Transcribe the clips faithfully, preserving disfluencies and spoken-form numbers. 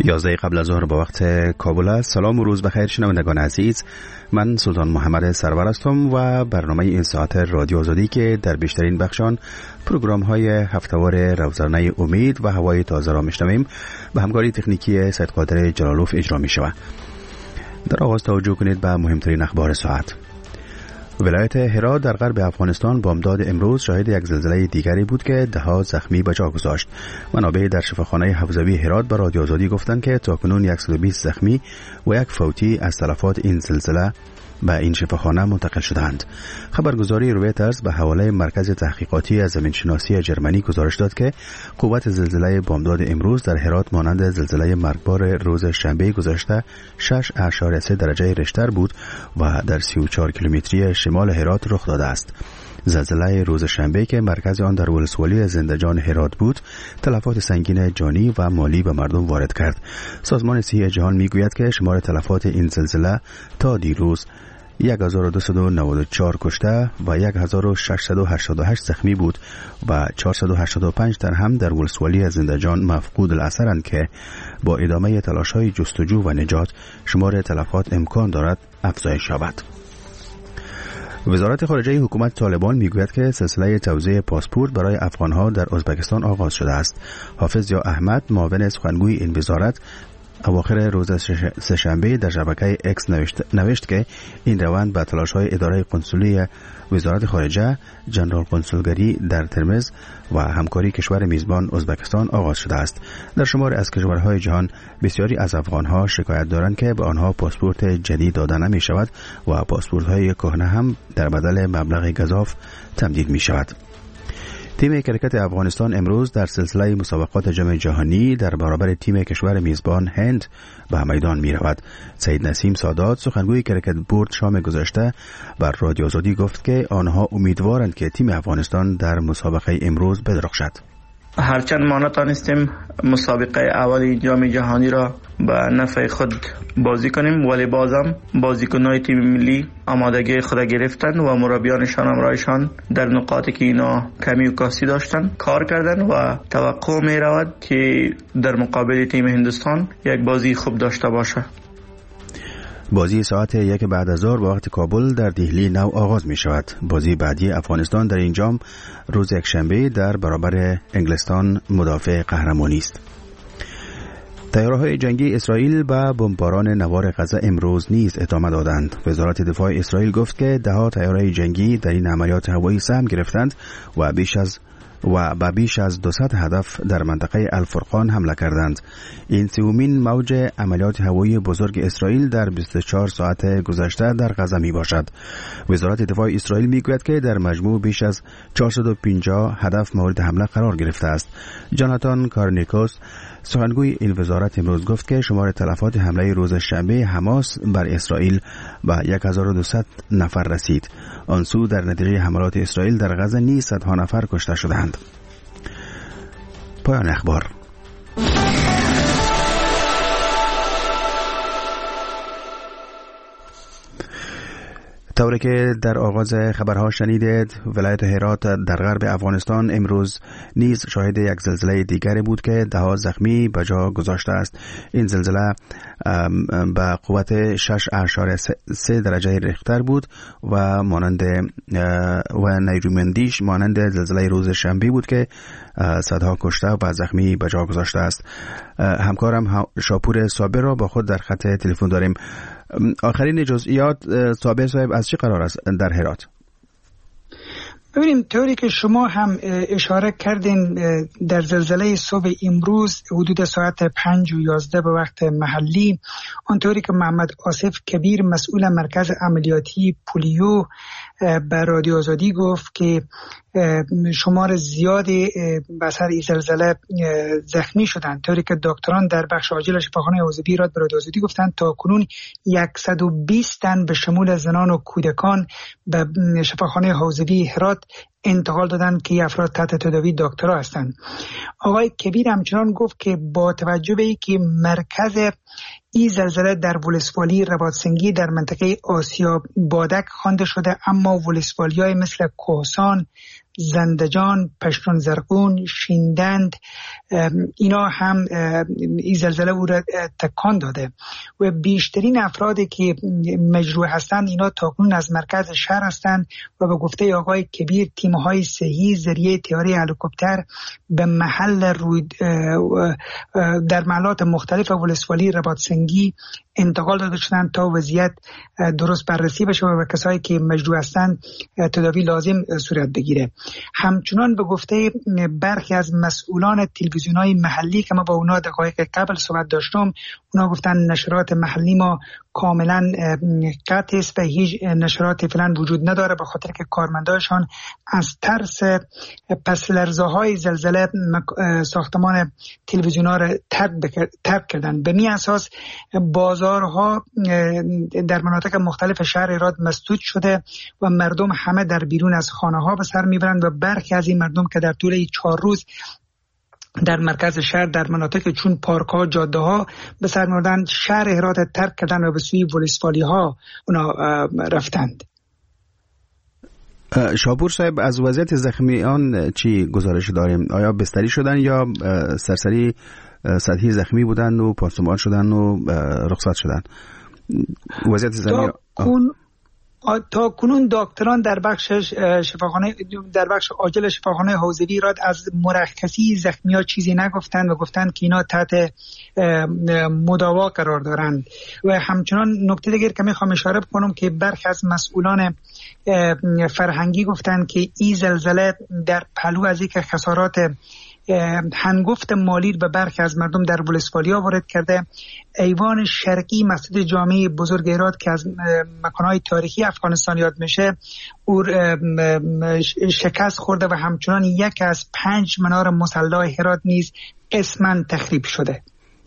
یازده قبل از ظهر با وقت کابل است. سلام و روز بخیر شنوندگان عزیز، من سلطان محمد سرور هستم و برنامه این ساعت رادیو آزادی که در بیشترین بخشان پروگرام های هفته‌وار روزانه امید و هوای تازه را میشنویم به همکاری تکنیکی سید قادر جلالوف اجرا می شود. در آغاز توجه کنید به مهمترین اخبار ساعت. ولایت هرات در غرب افغانستان بامداد امروز شاهد یک زلزله دیگری بود که ده ها زخمی به جا گذاشت. منابع در شفاخانه حوزوی هرات به رادیو آزادی گفتند که تاکنون صد و بیست زخمی و یک فوتی از تلفات این زلزله به این شفاخانه منتقل شدند. خبرگزاری رویترز به حواله مرکز تحقیقاتی از زمینشناسی جرمنی گزارش داد که قوت زلزله بامداد امروز در هرات مانند زلزله مرگبار روز شنبه گذشته شش اعشاریه سه درجه ریشتر بود و در سی و چهار کیلومتری شمال هرات رخ داده است. زلزله روز شنبه که مرکز آن در ولسوالی زنده‌جان هرات بود، تلفات سنگین جانی و مالی به مردم وارد کرد. سازمان صحی جهان میگوید که شمار تلفات این زلزله تا دیروز هزار و دویست و نود و چهار کشته و هزار و ششصد و هشتاد و هشت زخمی بود و چهارصد و هشتاد و پنج تن هم در ولسوالی زنده‌جان مفقود الاثرند که با ادامه تلاش‌های جستجو و نجات شمار تلفات امکان دارد افزایش یابد. وزارت خارجه حکومت طالبان میگوید که سلسله توزیع پاسپورت برای افغانها در ازبکستان آغاز شده است. حافظ یا احمد، معاون سخنگوی این وزارت، اواخر روز سه‌شنبه در شبکه اکس نوشت, نوشت که این روند به تلاش‌های اداره قنسولی وزارت خارجه، جنرال قنسولگری در ترمز و همکاری کشور میزبان ازبکستان آغاز شده است. در شمار از کشورهای جهان بسیاری از افغانها شکایت دارند که به آنها پاسپورت جدید داده نمی شود و پاسپورت‌های کهنه هم در بدل مبلغ گزاف تمدید می شود. تیم کرکت افغانستان امروز در سلسله مسابقات جام جهانی در برابر تیم کشور میزبان هند به میدان می رود. سید نسیم سادات، سخنگوی کرکت بورد، شام گذشته بر رادیو آزادی گفت که آنها امیدوارند که تیم افغانستان در مسابقه امروز بدرخشد. هرچند ما نتانستیم مسابقه اول جام جهانی را به نفع خود بازی کنیم، ولی بازم بازیکن‌های تیم ملی آمادگی خود گرفتند و مربیانشان همراهشان در نقاطی که اینا کمی و کاستی داشتن کار کردن و توقع می رود که در مقابل تیم هندوستان یک بازی خوب داشته باشه. بازی ساعت یک بعد از ظهر با وقت کابل در دهلی نو آغاز می شود. بازی بعدی افغانستان در این جام روز یکشنبه در برابر انگلستان مدافع قهرمانی است. طیاره‌های جنگی اسرائیل به بمباران نوار غزه امروز نیز ادامه دادند. وزارت دفاع اسرائیل گفت که ده ها طیاره جنگی در این عملیات هوایی سهم گرفتند و بیش از و به بیش از دویست هدف در منطقه الفرقان حمله کردند. این سومین موج عملیات هوایی بزرگ اسرائیل در بیست و چهار ساعت گذشته در غزه می باشد. وزارت دفاع اسرائیل می گوید که در مجموع بیش از چهارصد و پنجاه هدف مورد حمله قرار گرفته است. جاناتان کارنیکوس، سخنگوی این وزارت، امروز گفت که شمار تلفات حمله روز شنبه حماس بر اسرائیل به هزار و دویست نفر رسید. آن سو در نتیجه حملات اسرائیل در غزه نیز صدها نفر کشته شدند. پایان اخبار. طوری که در آغاز خبرها شنیدید، ولایت هرات در غرب افغانستان امروز نیز شاهد یک زلزله دیگری بود که ده ها زخمی به جا گذاشته است. این زلزله به قوت شش اعشاریه سه درجه ریختر بود و مانند و نیرومندیش مانند زلزله روز شنبه بود که صدها کشته و زخمی به جا گذاشته است. همکارم شاپور صابر را با خود در خط تلفن داریم. آخرین جزئیات صابر صاحب از چه قرار است در هرات؟ ببینیم، طوری که شما هم اشاره کردین، در زلزله صبح امروز حدود ساعت پنج و یازده به وقت محلی، آنطوری که محمد آصف کبیر مسئول مرکز عملیاتی پولیو به رادیو آزادی گفت که شمار زیادی به اثر این زلزله زخمی شدند، طوری که دکتران در بخش عاجل شفاخانه حوزوی هرات به رادیو آزادی گفتند تا کنون صد و بیست تن به شمول زنان و کودکان به شفاخانه حوزوی هرات انتقال دادند که افراد تحت تداوی دکترها هستند. آقای کبیر همچنان گفت که با توجه به اینکه مرکز این زلزله در ولسوالی رباطسنگی در منطقه آسیا بادک خوانده شده، اما ولسوالی‌های مثل کوهسان، زندجان، پشتون زرقون، شیندند، اینا هم این زلزله او را تکان داده و بیشترین افرادی که مجروح هستند اینا تاکنون از مرکز شهر هستند و به گفته آقای کبیر تیم‌های صحی ذریعه تیاری هلیکوپتر به محل روی در محلات مختلف ولسوالی رباطسنگی انتقال داده شدند تا وضعیت درست بررسی بشه و کسایی که مجروح هستند تداوی لازم صورت بگیره. همچنان به گفته برخی از مسئولان تلویزیون‌های محلی که ما با اونا دقایق قبل صحبت داشتم، اونا گفتن نشرات محلی ما کاملا قطع است و هیچ نشرات فعلا وجود نداره به خاطر که کارمندانشان از ترس پس لرزه‌های زلزله ساختمان تلویزیون‌ها را ترک کردن. به می اساس بازارها در مناطق مختلف شهر هرات مسدود شده و مردم همه در بیرون از خانه‌ها به سر میبرند و برخی از این مردم که در طول چهار روز در مرکز شهر در مناطق چون پارک ها، جاده ها به سر بردن، شهر هرات ترک کردن و به سوی ولسوالی ها اونا رفتند. شاپور صاحب، از وضعیت زخمیان چی گزارش داریم؟ آیا بستری شدن یا سرسری سطحی زخمی بودن و پانسمان شدن و رخصت شدن؟ وضعیت زخمی تا کنون دکتران در بخش شفاخانه در بخش عاجل شفاخانه حوضوی راد از مرخصی زخمی‌ها چیزی نگفتند و گفتند که اینا تحت مداوا قرار دارند. و همچنان نکته دیگر که میخوام اشاره بکنم که برخی از مسئولان فرهنگی گفتند که این زلزله در پهلو از اینکه خسارات هنگفت مالی به برخی از مردم در ولسوالیا وارد کرده، ایوان شرقی مسجد جامع بزرگ هرات که از مکانهای تاریخی افغانستان یاد میشه او شکست خورده و همچنان یک از پنج منار مصلی هرات نیز قسماً تخریب شده.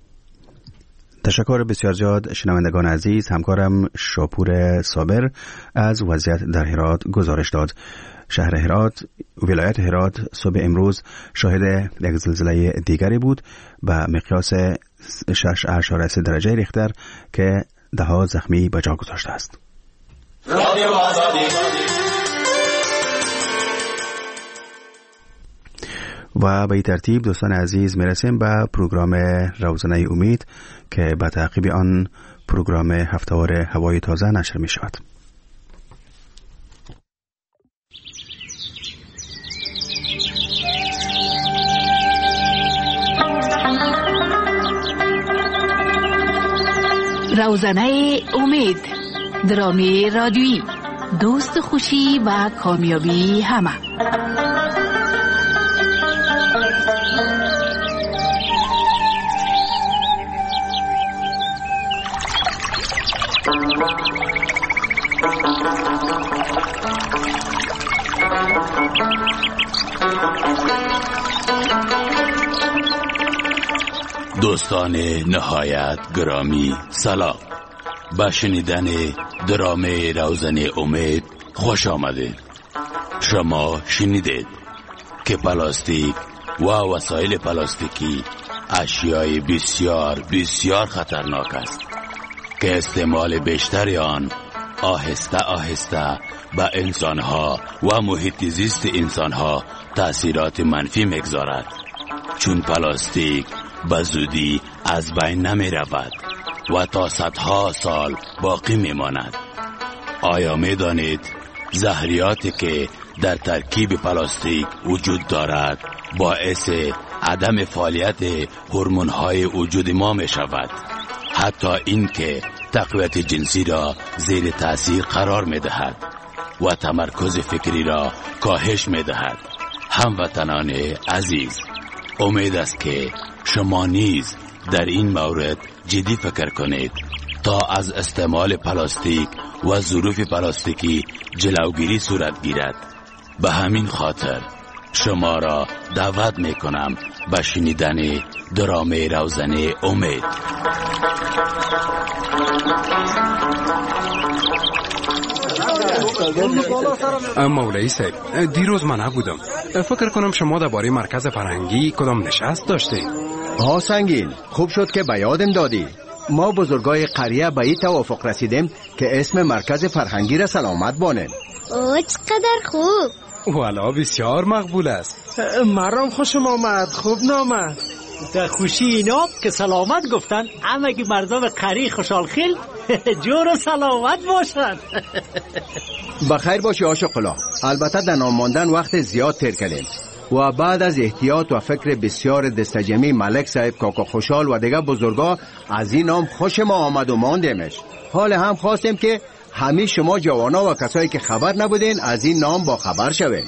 تشکر بسیار زیاد شنوندگان عزیز. همکارم شاپور صابر از وضعیت در هرات گزارش داد. شهر هرات، ولایت هرات صبح امروز شاهد یک زلزله دیگری بود به مقیاس شش اشاره سه درجه ریختر که ده ها زخمی به جا گذاشته است. و به این ترتیب دوستان عزیز میرسیم به پروگرام روزنه امید که به تعقیب آن پروگرام هفته‌وار هوای تازه نشر می شود. روزنه امید، درامی رادیویی، دوست خوشی و کامیابی همه. دوستان نهایت گرامی سلام. به شنیدن درامه روزنه امید خوش آمدید. شما شنیدید که پلاستیک و وسایل پلاستیکی اشیای بسیار بسیار خطرناک است که استعمال بیشتر آن آهسته آهسته به انسانها و محیط زیست انسانها تأثیرات منفی میگذارد، چون پلاستیک به زودی از بین نمی رود و تا صدها سال باقی می ماند. آیا می دانید زهریاتی که در ترکیب پلاستیک وجود دارد باعث عدم فعالیت هورمون‌های وجود ما می شود، حتی این که تقویت جنسی را زیر تأثیر قرار می دهد و تمرکز فکری را کاهش می دهد. هموطنان عزیز، امید است که شما نیز در این مورد جدی فکر کنید تا از استعمال پلاستیک و ظروف پلاستیکی جلوگیری صورت گیرد. به همین خاطر شما را دعوت می کنم به شنیدن درامه روزنه امید. مولوی صاحب، دیروز من نبودم. فکر کنم شما درباره مرکز فرهنگی کدام نشست داشتید؟ ها سنگین، خوب شد که به یادم دادی. ما بزرگای قریه به این توافق رسیدیم که اسم مرکز فرهنگی را سلامت بانیم. اوه چقدر خوب. والا بسیار مقبول است. مرام خوشم آمد. خوب نامد. در خوشی اینا که سلامت گفتن، اما که مردم قری خوشحال خیل جور و سلامت باشن. بخیر باشی آشقلا. البته در نام ماندن وقت زیاد تیر کردیم و بعد از احتیاط و فکر بسیار دستجمی ملک صاحب، کاکا خوشحال و دیگه بزرگا از این نام خوش ما آمد و ماندیمش. حال هم خواستیم که همه شما جوانا و کسایی که خبر نبودین از این نام با خبر شوین.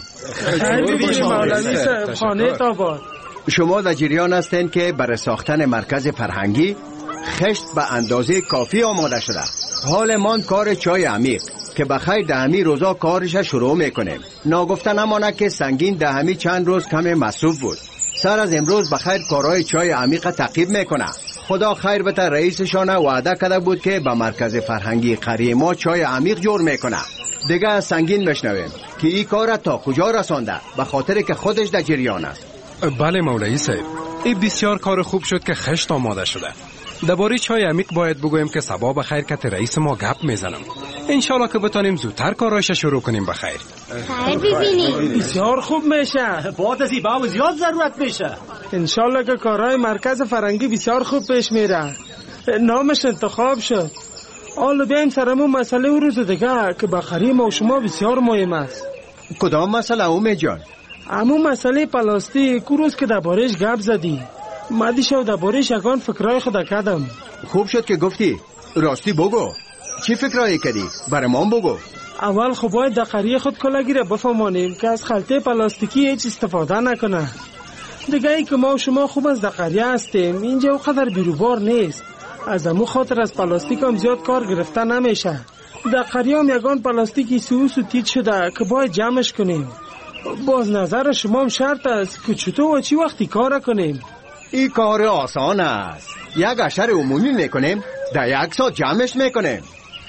خیلی مولوی صاحب، خانه آباد. شما در جریان هستین که برای ساختن مرکز فرهنگی خشت به اندازه کافی آماده شده. حال مان کار چای عمیق که بخیر دهمی روزا کارش شروع میکنیم. ناگفته نمانه که سنگین دهمی چند روز کم مصروف بود. سر از امروز بخیر کارهای چای عمیق تعقیب میکنه. خدا خیر بده. رئیسشان وعده کرده بود که به مرکز فرهنگی قریه ما چای عمیق جور میکنه. دیگه از سنگین بشنویم که این کار تا کجا رسانده، به خاطر که خودش در جریان است. بله مولوی صاحب، این بسیار کار خوب شد که خشت آماده شده. درباره چای عمیق باید بگویم که صبا بخیر که رئیس ما گپ میزنم. انشالله که بتانیم زودتر کارایش شروع کنیم. بخیر خیر ببینیم. بسیار خوب میشه. بعد از این باو زیاد ضرورت میشه. انشالله که کارهای مرکز فرهنگی بسیار خوب پیش میره. نامش انتخاب شد. حالا بیایم سرمون مسئله او روز دیگه که بخری ما و شما بسیار مهم است. کدام مسئله اومه جان؟ امو مسئله پلاستیک روز که دربارش گپ زدی. مدی شو دربارش یکان فکرای خود کردم. خوب شد که گفتی. راستی بگو چی فکرایی کردی؟ برای ما بگو. اول خب باید در قریه خود کلاگی را بفهمانیم که از خلطه پلاستیکی هیچ استفاده نکنه. دیگه ای که ما و شما خوب از در قریه هستیم، اینجا اونقدر بیروبار نیست. از امو خاطر از پلاستیک هم زیاد کار گرفته نمیشه. در قریه هم یکان پلاستیکی سوس و تیت شده که باید جمعش کنیم. باز نظر شما هم شرط است که چطور و چی وقتی کار کنیم. این کار آسان است. یک اشر عمومی میکنیم، در یک ساعت جمعش میکنیم.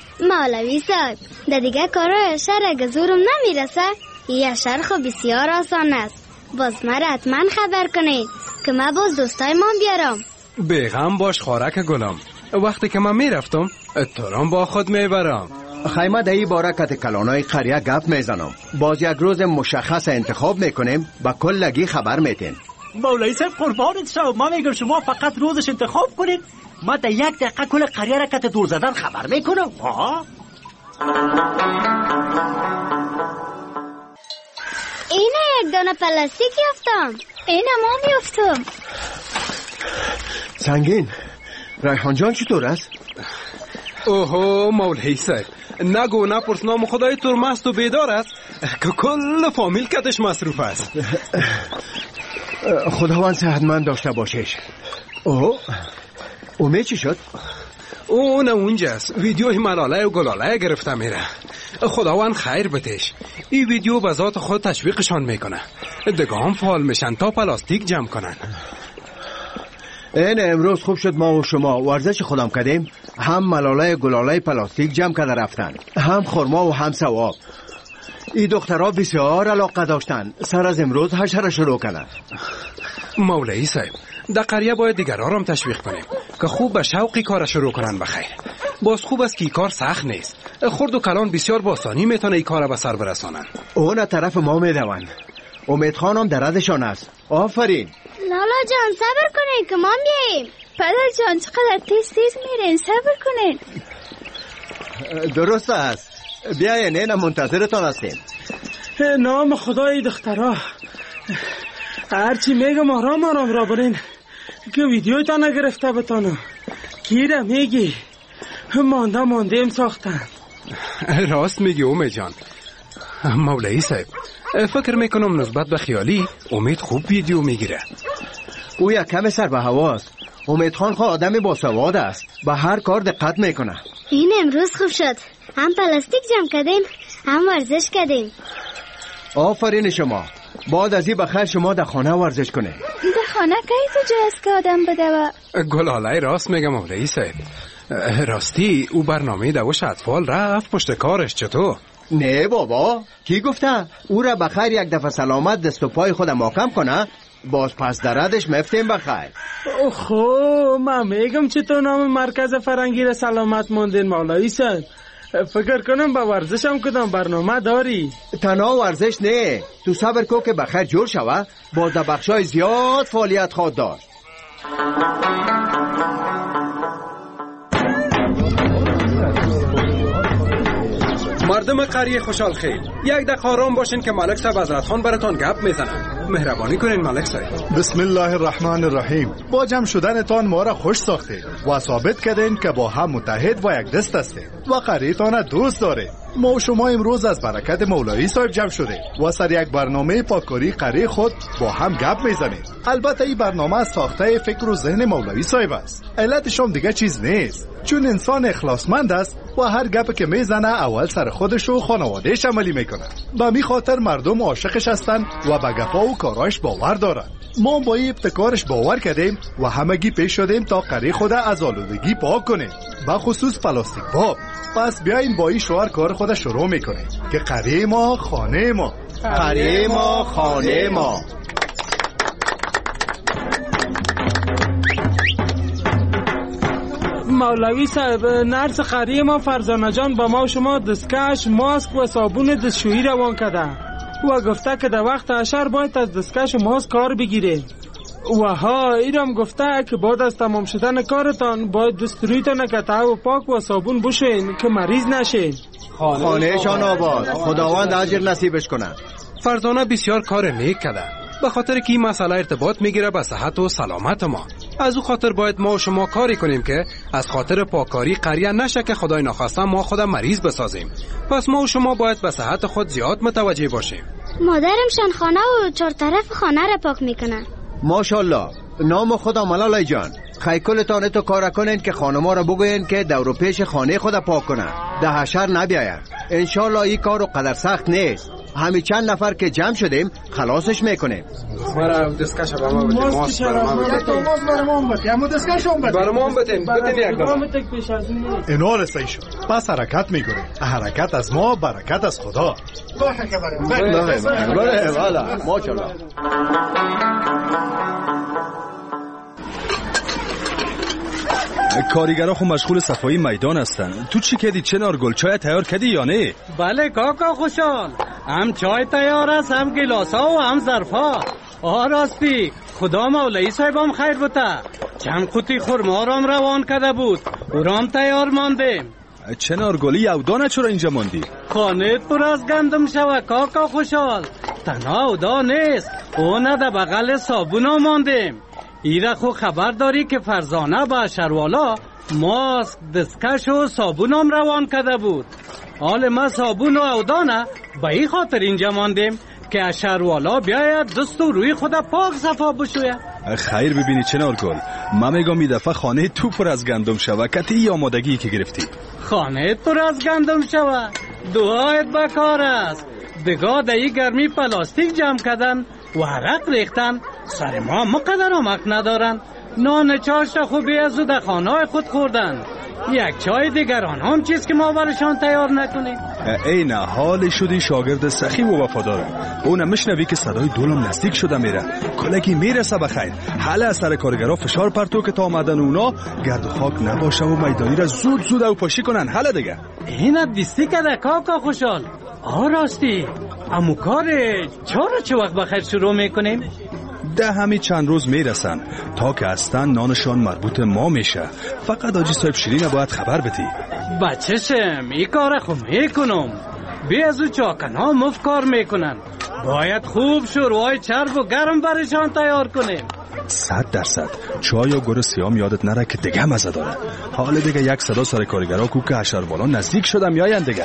مولوی صاحب، در دیگه کارای اشر اگه زورم نمیرسه، این اشر خب بسیار آسان است. باز مرا حتما خبر کنید که من باز دوستای من بیارم. بیغم باش خارک گلم. وقتی که من میرفتم تورم با خود میبرم. خیمه در این باره کت کلانای قریه گپ میزنم. باز یک روز مشخص انتخاب میکنیم، با کلگی خبر میتین. مولوی صاحب قربانت شو. ما میگم شما فقط روزش انتخاب کنید، ما در یک دقیقه کل قریه را کت دور زدن خبر میکنم. ها اینه یک دانه پلاستیک یافتم. اینه ما میافتم. سنگین، ریحان جان چطور است؟ اوهو مولوی صاحب، نگو نپرس. نام خدای تور مست و بیدار است که کل فامیل کتش مصروف است. خداوند صحتمند داشته باشش. اوه اومه چی شد؟ اون اونجاست. ویدیوی ملاله و گلاله گرفته میره. خداوند خیر بتش. این ویدیو به ذات خود تشویقشان میکنه. دیگه هم فعال میشن تا پلاستیک جمع کنن. این امروز خوب شد ما و شما ورزش خودم کردیم. هم ملاله گلاله پلاستیک جمع کرده رفتن، هم خرما و هم ثواب. این دخترها بسیار علاقه داشتن. سر از امروز حشر شروع کردن. مولوی صاحب، در قریه باید دیگرها را هم تشویق کنیم که خوب به شوقی کار شروع کنن. بخیر باز خوب است که این کار سخت نیست. خرد و کلان بسیار با آسانی میتونه این کار به سر برسانن. اون طرف ما میدوند. امید خانم درازشان است. آفرین. لالا جان صبر کنین که ما بیاییم. پدر جان چقدر تیز تیز میرین، صبر کنین. درست است. بیاین، نه منتظرتان هستیم. نام خدای دخترها، هرچی میگم آرام آرام را برین که ویدیوی تا نگرفته بتانم. گیره میگی مانده مانده ام ساختن. راست میگی اومه جان. مولوی صاحب، فکر میکنم نسبت به خیالی امید خوب ویدیو میگیره. او یک کم سر به هواست. امید خان خواه آدمی باسواد است، به هر کار دقت میکنه. این امروز خوب شد، هم پلاستیک جمع کردیم هم ورزش کردیم. آفرین شما. بعد از این بخیر شما در خانه ورزش کنه. در خانه که کجا است که آدم بده و گلاله راست میگم مولوی صاحب. راستی او برنامه دوش اطفال رفت پشت کارش. چطور؟ نه بابا، کی گفته؟ او را بخیر یک دفعه سلامت دست و پای خود محکم کنه، باز پس دردش مفتیم بخیر. اوخو من میگم چطور نام مرکز فرهنگی را سلامت موندین مولوی صاحب. فکر کنم با ورزش هم کدام برنامه داری. تنها ورزش نه، تو صبر کو که بخیر جور شوه، باز در بخشای زیاد فعالیت خواهد داشت. مردم قریه خوشحال خیل، یک دقیقه آرام باشین که ملک صاحب حضرت خان براتون گپ میزنن. مهربانی کنین ملک صاحب. بسم الله الرحمن الرحیم. با جمع شدنتان ما را خوش ساختید و ثابت کردین که با هم متحد و یک دست هستید و قریه‌تان دوست دارید. ما و شما امروز از برکت مولوی صاحب جمع شده و سر یک برنامه پاککاری قریه خود با هم گپ میزنیم. البته این برنامه از ساخته فکر و ذهن مولوی صاحب است. علتش هم دیگه چیز نیست، چون انسان اخلاصمند است و هر گپ که میزنه اول سر خودش و خانوادهش عملی میکنه. به می خاطر مردم عاشقش هستن و به گپا و کاراش باور دارن. ما با این ابتکارش باور کردیم و همگی پیش شدیم تا قریه خود از آلودگی پاک کنیم، به خصوص پلاستیک باب. پس بیاین با این شعار کار خود شروع میکنیم که قریه ما خانه ما، قریه ما خانه ما. مولوی صاحب، نرس قریه ما فرزانه جان با ما و شما دستکش، ماسک و صابون دستشویی روان کرده و گفته که در وقت حشر باید از دستکش و ماسک کار بگیره و ها ایرم گفته که بعد از تمام شدن کارتان باید دسترویتان کته و پاک و صابون بشوین که مریض نشین. خانه شان آباد، خداوند اجر نصیبش کنه. فرزانه بسیار کار نیک کرده، به خاطر که این مسئله ارتباط میگیره به صحت و سلامت ما. از او خاطر باید ما و شما کاری کنیم که از خاطر پاککاری قریه نشه که خدای نخواسته ما خود مریض بسازیم. پس ما و شما باید به صحت خود زیاد متوجه باشیم. مادرمشان خانه و چهار طرف خانه را پاک میکنن. ماشاءالله، نام خدا ملالای جان. خیکلتان تو کار کنین که خانما را بگوین که دور و پیش خانه خود پاک کنن، ده حشر نبیاین. انشالله این کارو قدر سخت نیست. همین چند نفر که جمع شدیم خلاصش میکنیم. برای دستکش برام بده، ماسک برام بده، ماسک برام بده، اما دستکش هم بده. برام بدین، بدین یک دام. اینا رسید شد. پس حرکت میکنیم. حرکت از ما، برکت از خدا. بله بله بله، ماشاءالله. کارگرها خو مشغول صفایی میدان هستن. تو چی کردی چنار گل؟ چای تیار کردی یا نه؟ بله کاکا خوشحال، هم چای تیار است، هم گلاسا و هم ظرفا. آه راستی خدا مولوی صاحبم خیر بوده، چند قوطی خرما رام روان کرده بود، او رام تیار ماندیم. چنار گلی یو دانه چرا اینجا ماندی؟ خانه پر از گندم شوه کاکا خوشحال. تنها او دا نیست، او نه ده بغل صابونا ماندیم. ایره خو خبر داری که فرزانه با شروالا ماسک دستکش و صابونم روان کرده بود. حال ما صابون و اودانه به این خاطر اینجا ماندیم که شروالا بیاید دست و روی خود پاک صفا بشوید. خیر ببینی چنار گل، من میگم این دفعه خانه تو پر از گندم شوه. کتی ای آمادگی که گرفتی؟ خانه پر از گندم شوه، دعایت بکار است. بگاه ده ای گرمی پلاستیک جمع کردن و عرق ریختن، سر ما مقدر آمک ندارن. نان چاشت خوبی از او در خانه خود خوردن. یک چای دیگران هم چیز که ما برشان تیار نکنیم. ای نه، حال شدی شاگرد سخی و وفاداره. اون مشنوی که صدای دولم نزدیک شده میره، کلکی میرسه بخیر. حالا از سر کارگرها فشار پرتو که تا آمدن اونا گرد و خاک نباشه و میدانی را زود زود او پاشی کنن. حالا دیگه اینا دیستی کده کاکا خوشحال. آه راستی امو کار چرا چه وقت بخیر شروع میکنیم؟ ده همی چند روز میرسن تا که هستن نانشان مربوط ما میشه. فقط آجی صاحب شیرین باید خبر بدی. بچه‌شم این کار خو میکنم. بی از او چاکنا مفت کار میکنن، باید خوب شروعای چرب و گرم برشان تیار کنیم. صد درصد چای و گور سیام یادت نره که دیگه مزه داره. حالا دیگه یک صدا سر کارگرها کو که حشر بالا نزدیک شدم یاین دیگه.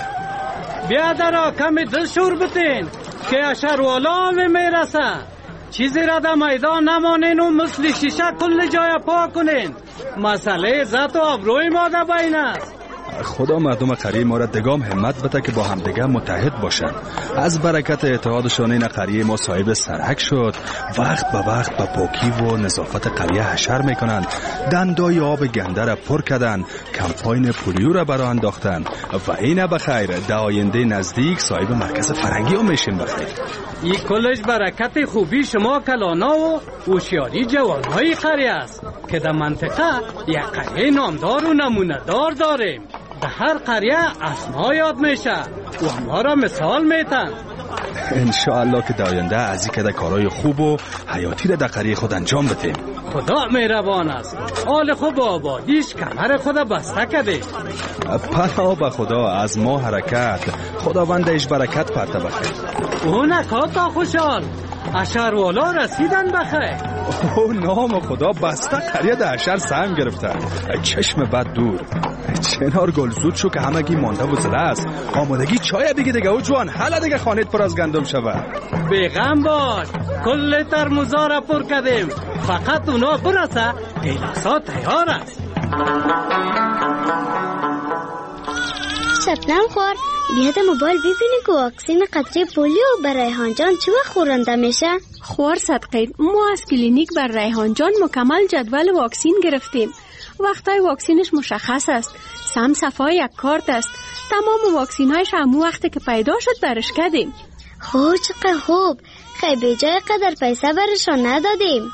بیا درا کمی دل شور بتین که حشر والا میرسه. چیزی را در میدان نمانین و مثل شیشه کل جای پاک کنین. مسئله عزت و آبروی ما در بین است. خدا مردم قریه ما را دگام همت بده که با هم دیگه متحد باشن. از برکت اتحادشان این قریه ما صاحب سرحک شد. وقت به وقت با پاکی و نظافت قریه حشر میکنن. دندای آب گنده را پر کردن، کمپاین پولیو را برا انداختن و اینه بخیر در آینده نزدیک صاحب مرکز فرنگی هم میشین بخیر. این کلش برکت خوبی شما کلانا و هوشیاری جوانهای قریه است که در منطقه یک قریه نامدار و نمونه دار داریم. در هر قریه از ما یاد میشه و ما را مثال میتن. انشاءالله که در آینده از این کده کارهای خوب و حیاتی را در قریه خود انجام بدیم. خدا مهربان است. حال خوب آبادیش کمر خود بسته کده. پناه به خدا از ما حرکت، خداوندش برکت پرته بخیر. او نکاتا خوشحال اشروالا رسیدن بخیر. او نام خدا بسته قریه در اشر سهم گرفتن. چشم بد دور. چنار گل زود شو که همگی مانده و زده است. آمادگی چای بگی دیگه او جوان، حالا دیگه خانت پر از گندم شود. بیغم باش، کل ترموزا را پر کردیم، فقط اونا برسه گیلاسا تیار است. شبنم خور بیا در موبایل ببینی که واکسین قطره پولیو برای ریحان جان چه وقت خورنده میشه؟ خور صدقه ما از کلینیک بر ریحان جان مکمل جدول واکسین گرفتیم. وقتای واکسینش مشخص است. سم صفای یک کارت است. تمام واکسینایش همون وقتی که پیدا شد برش کردیم. خوب چقدر خوب. خیلی به جای قدر پیسه برشان ندادیم.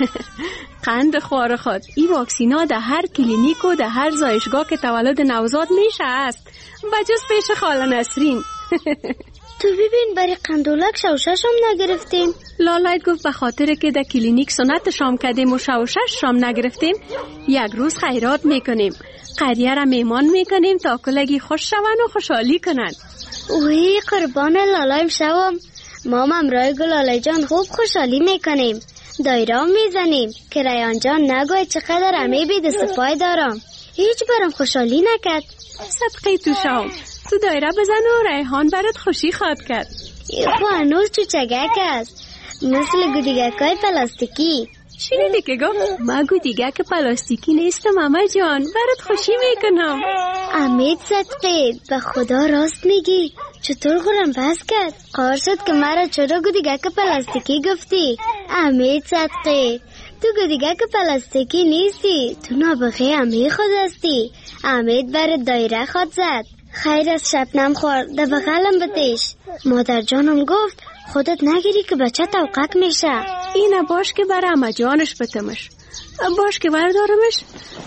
قند خوار خود. این واکسینا در هر کلینیک و در هر زایشگاه که تولد نوزاد میشه است. بجز پیش خاله نسرین. تو ببین برای قندولک شوشش هم نگرفتیم. لالایت گفت به خاطر که در کلینیک سنت شام کردیم و شوشش شام نگرفتیم یک روز خیرات میکنیم. قریه را میمان میکنیم تا کلگی خوش شون و خوشحالی کنند. اوی قربان لالایم شوم. ما ممرای گلاله جان خوب خوشحالی میکنیم. دایره میزنیم که ریان جان نگوی چقدر امی بید سپای دارم. هیچ برام خوشحالی نکرد. صدقه تو شام تو دایره بزن و ریحان برات خوشی خواد کرد. خو هنوز چوچگک است مثل گودیگکای پلاستیکی. شنیدی که گفت ما گودیگک پلاستیکی نیستم اما جان برات خوشی میکنم. امید صدقه به خدا راست میگی؟ چطور خورم بس کرد؟ قرار شد که مرا چرا گودیگک پلاستیکی گفتی؟ امید صدقه تو گودیگک پلاستیکی نیستی، تو نابغه امی خود هستی. امید بر دایره خود زد. خیر از شبنم خور در بغلم بتیش. مادر جانم گفت خودت نگیری که بچه توقق میشه. اینه باش که بر اما جانش بتمش. باش که بردارمش.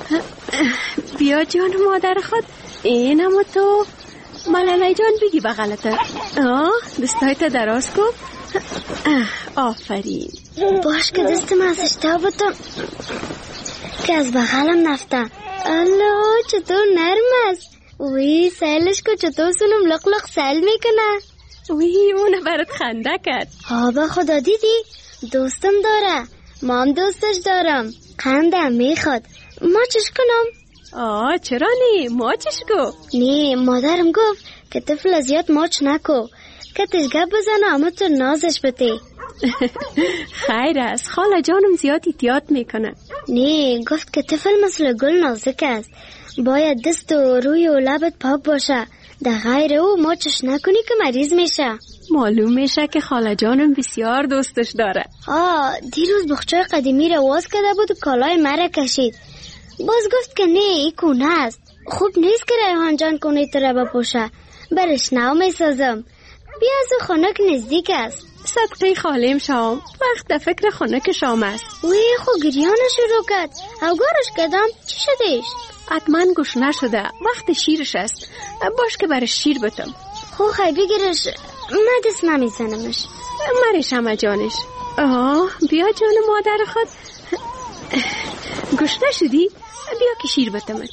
بیا جان مادر خود. اینم تو ملالای جان بگی بغلته. آه دستایت دراز کن. آفرین. باش که دستم ازش تا بتم که از بغلم نفته. الله چطور نرم است. وی سیلش که چطور سنم لق لق سیل میکنه. وی اونه برات خنده کرد. ها به خدا دیدی دوستم داره. مام دوستش دارم. قندم میخواد. ما چش کنم؟ آه چرا نی؟ ما چش کو؟ نی مادرم گفت که طفل زیاد ماچ نکو که تشگب بزنه اما تو نازش بتی. خیر است خاله جانم زیاد احتیاط میکنه. نی گفت که طفل مثل گل نازک است، باید دست و روی و لبت پاک باشه، در غیر او ماچش نکنی که مریض میشه. معلوم میشه که خاله جانم بسیار دوستش داره. آه دیروز بخچای قدیمی رو واز کرده بود و کالای مرا کشید. باز گفت که نه ای کونه است، خوب نیست که ریحان جان کونه تره بپوشه، برش نو میسازم. بیا از خونک نزدیک است. صدقه خالیم شام وقت در فکر خونک شام است. وی خو گریانه شروع کرد. اوگارش کردم چی شدیش؟ حتما گوش نشده وقت شیرش است. باش که برش شیر بتم. خو خی بگیرش من دست نمیزنمش. مرش همه جانش. آه بیا جان مادر خود. گوش نشدی؟ بیا که شیر بتمت.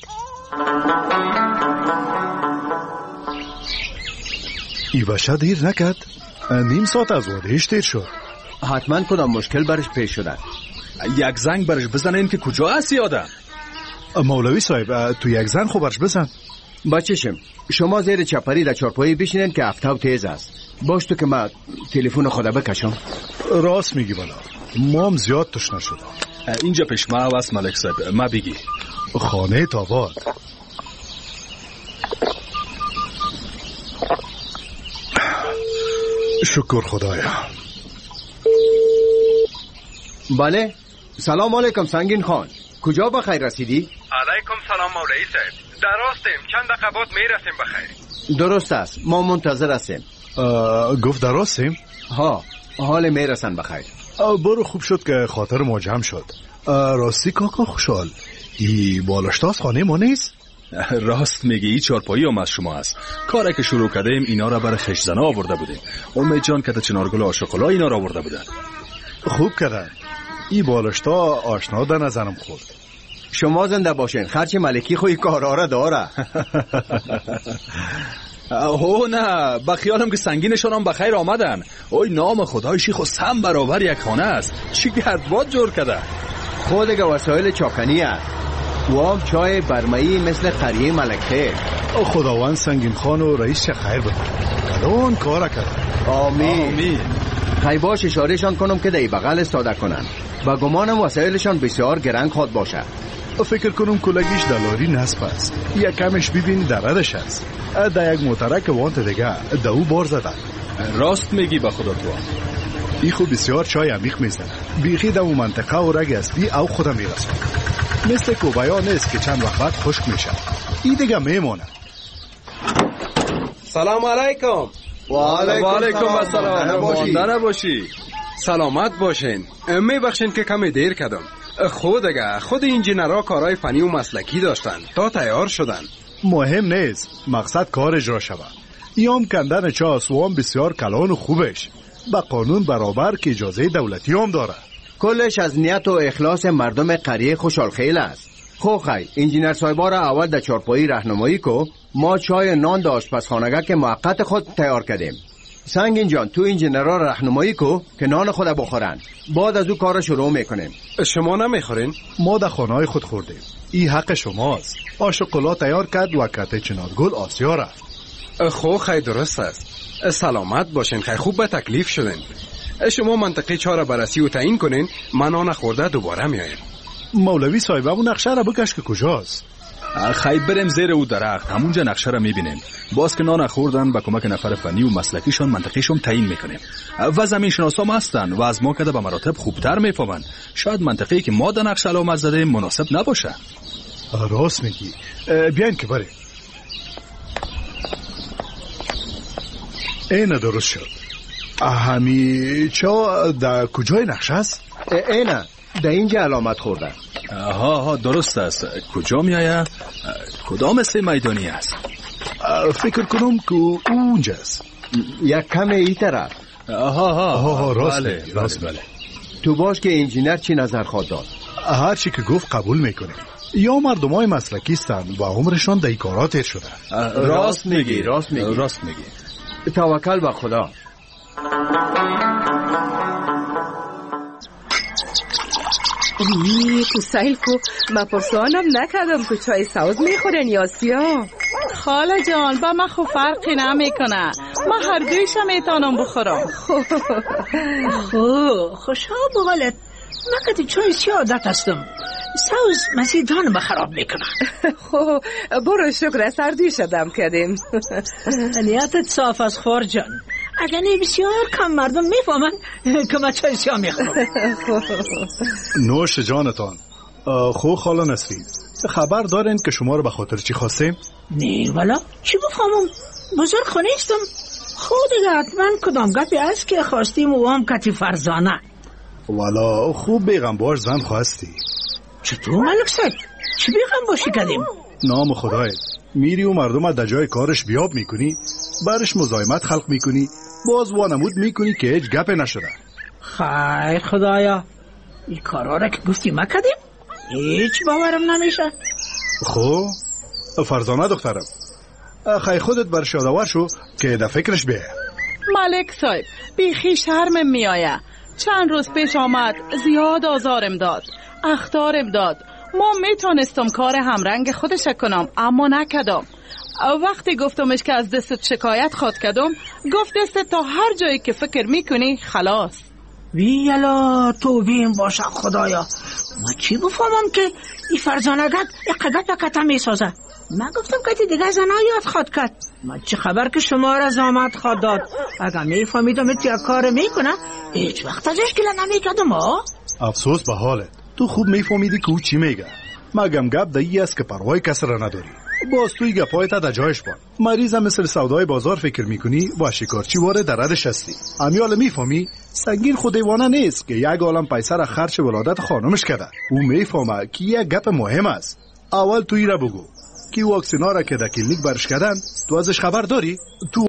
ای بچه دیر نکرد. نیم ساعت از وادهش دیر شد. حتما کدام مشکل برش پیش شده. یک زنگ برش بزنین که کجا هستی آدم. مولوی صاحب تو یک زنگ خوب برش بزن. بچشم شما زیر چپری در چارپایی بشینین که افتاو تیز است. باش تو که من تلفن خدا بکشم. راست میگی بالا مام زیاد تشنه شده. اینجا پیش ما هست ملک صاحب ما بگی. خانه تاباد. شکر خدایا. بله سلام علیکم سنگین خان، کجا بخیر رسیدی؟ علیکم سلام مولوی صاحب، درستیم چند دقیقه بعد میرسیم بخیر. درست است ما منتظر هستیم. گفت درستیم؟ ها حال میرسن بخیر. برو خوب شد که خاطر ما جمع شد. راستی کاکا خوشحال ای بالاشتاز خانه ما نیست؟ راست میگی، این چارپایی هم از شما است. کاری که شروع کردیم اینا را برای خشزنا آورده بودیم. امید جان که چنارگل آشوکولا اینا را آورده بودن. خوب کردن. این بالشتا آشنا در نظرم خورد. شما زنده باشین، خرچ ملکی خوی کارا را داره. اوه نه، با خیالم که سنگینشان هم بخیر آمدن. اوی نام خدای شیخ و سم برابر یک خانه است. چی گردباد جور کرده. خود که وسایل چاکنی است. و هم چای برمایی مثل قریه ملکه. خداوند سنگین خان و رئیس چه خیر بده. کلون کارا کرده. آمین, آمین. خیلی باش اشارهشان کنم که دی بغل استاده کنن. با گمانم وسایلشان بسیار گرنگ خواد باشه. فکر کنم کلگیش دلاری نصب است. یک کمش ببین دردش است. در یک موترک وانت دیگه دو بار زدن. راست میگی با خدا تو. ای خود بسیار چای عمیق میزنه. بیخی در اون منطقه و رگ اصلی او خودم میرسه. مثل کوبایا نیست که چند وقت بعد خشک میشه. ای دیگه میمونه. سلام علیکم. و علیکم السلام. مانده نباشی. سلامت باشین. میبخشین که کمی دیر کردم. خود اگه خود انجینرها کارهای فنی و مسلکی داشتن تا تیار شدن. مهم نیست، مقصد کار اجرا شود. ایام کندن چاس و هم بسیار کلان و خوبش با قانون برابر که اجازه دولتی هم داره. کلش از نیت و اخلاص مردم قریه خوشحال خیل است. خو خی انجینر صاحبا را اول در چارپایی راهنمایی کو. ما چای نان در آشپزخانه که موقت خود تیار کردیم. سنگین جان تو انجینرها راهنمایی کو که نان خود بخورن. بعد از او کار شروع میکنیم. شما نمیخورین؟ ما در خانه‌های خود خوردیم. این حق شماست. آشوکولا تیار کرد و کته چنارگل آسیا رفت. خو خیلی درست است. سلامت باشین. خیلی خوب به تکلیف شدین. شما منطقه چهار بررسی و تعیین کنین. من آن خورده دوباره میایم. مولوی صاحب اون نقشه را بکش که کجاست. خیلی بریم زیر او درخت، همونجا نقشه را میبینیم. باز که نان خوردن با کمک نفر فنی و مسلکیشون منطقهشون تعیین میکنیم. و زمین شناسا هم هستن و از ما کده به مراتب خوبتر میفهمن. شاید منطقه‌ای که ما در نقشه علامت زده مناسب نباشه. راست میگی. بیاین که بریم. اینه درست شد. همی چا در کجای نقشه است؟ اینه در اینجا علامت خورده. آها ها درست است. کجا میایه؟ کدام مثل میدانی است؟ فکر کنم که اونجاست. یک کم ای طرف. آها ها آها راست بله راست بله. تو باش که انجینر چی نظر خواهد داد؟ هر چی که گفت قبول میکنه. یا مردمای مسلکی هستند و عمرشان در کارات تیر شده. راست میگی راست میگی راست میگی. توکل به خدا. ای تو سیل کو ما پرسانم نکردم که چای سوز میخورن یا سیاه. خاله جان با من خو فرقی نمیکنه. من هر دویش میتونم بخورم. خو خوشا بغلت من که چای سیاه عادت هستم. سوز مسیدان بخراب میکنه. خو برو شکر سردی شدم کردیم. نیتت صاف از خور جان. اگر نه بسیار کم مردم میفهمن که من چای سیاه میخورم. نوش جانتان. خو خاله نسرین خبر دارین که شما رو به خاطر چی خواستیم؟ نه والا چی بفهمم بزرگ خونه استم. خود دیگه حتما کدام گپی است که خواستیم و هم کتی فرزانه. والا خوب بیغم باش زن خواستی. چطور ملک صاحب چی بیغم باشی کردیم؟ نام خدایت میری و مردم در جای کارش بیاب میکنی برش مزاحمت خلق میکنی باز وانمود میکنی که هیچ گپ نشده. خیر خدایا این کارا را که گفتی ما کردیم هیچ باورم نمیشه. خب فرزانه دخترم خیلی خودت بر شادوار شو که در فکرش بیه. ملک صاحب بیخی شرمم میآیه. چند روز پیش آمد زیاد آزارم داد اخطارم داد. ما میتونستم کار همرنگ خودش کنم اما نکدم. وقتی گفتمش که از دستت شکایت خواد کدم گفت دستت تا هر جایی که فکر میکنی خلاص. ویلا تو بیم باشه خدایا. ما چی بفهمم که این فرزانگت اقدت بکتا میسازه. من گفتم که دیگه زنها یاد خواد کرد. ما چی خبر که شما را زامت خواد داد. اگر میفهمیدم اتیا کار میکنه هیچ وقت ازش گله نمیکدم ها. افسوس به حالت. تو خوب میفهمیدی که او چی میگه. مگم گپ دایی است که پروای کس را نداری. باز توی گپایت در جایش بان. مریض هم مثل سودای بازار فکر میکنی با شکارچی واره در ردش هستی. امیال میفهمی سنگین خود دیوانه نیست که یک عالم پیسه را خرچ ولادت خانمش کرده. او میفهمه که یک گپ مهم است. اول توی را بگو کی واکسینا را که در کلینیک برش کردن تو ازش خبر داری؟ تو